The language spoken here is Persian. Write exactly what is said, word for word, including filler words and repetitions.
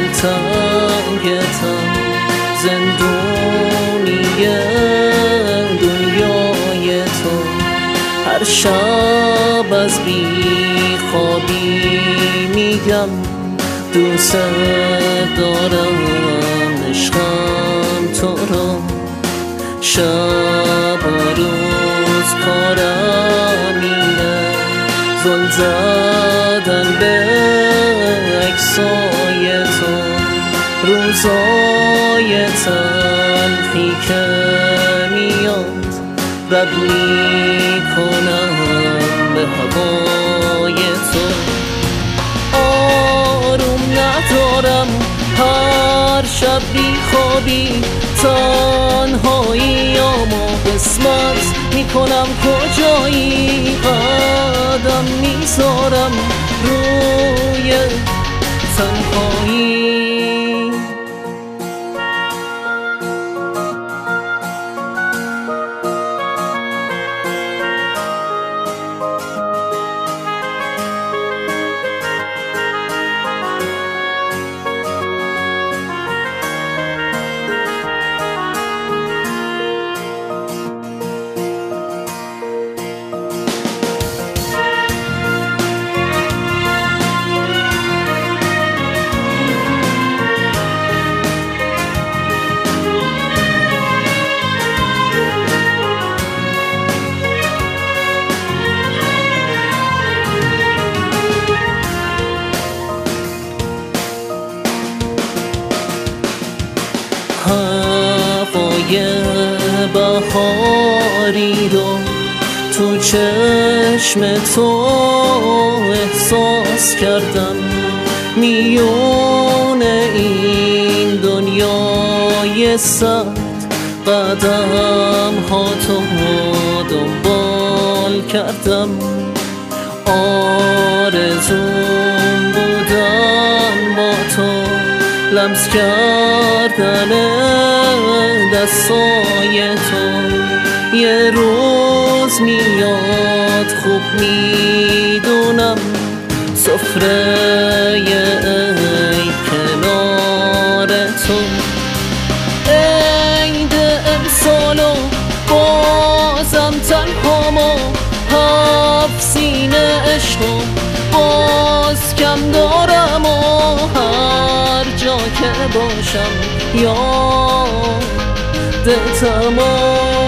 دلتنگتم، زندونی دنیای تو. هر شب از بی خوابی میگم دوست دارم، عشقم تو را. شب و روز کارم اینه، زل زدن به عکسای تو. روزای تلخی که میاد رد میکنم به هوای تو. آروم ندارم هر شب بی خوابی، تنهاییامو قسمت میکنم کجایی. قدم میذارم روی تنهایی. هوای بهاری رو تو چشم تو احساس کردم. میون این دنیای سرد قدم ها تو دنبال کردم. آرزوم بودن با تو، لمس کردن دستای تو. یه روز میاد خوب میدونم، سفره عید کنار تو. عید امسالو بازم تنهامو، هفت سینه عشقو باز کم دارم. و هر جا که باشم یاد تمام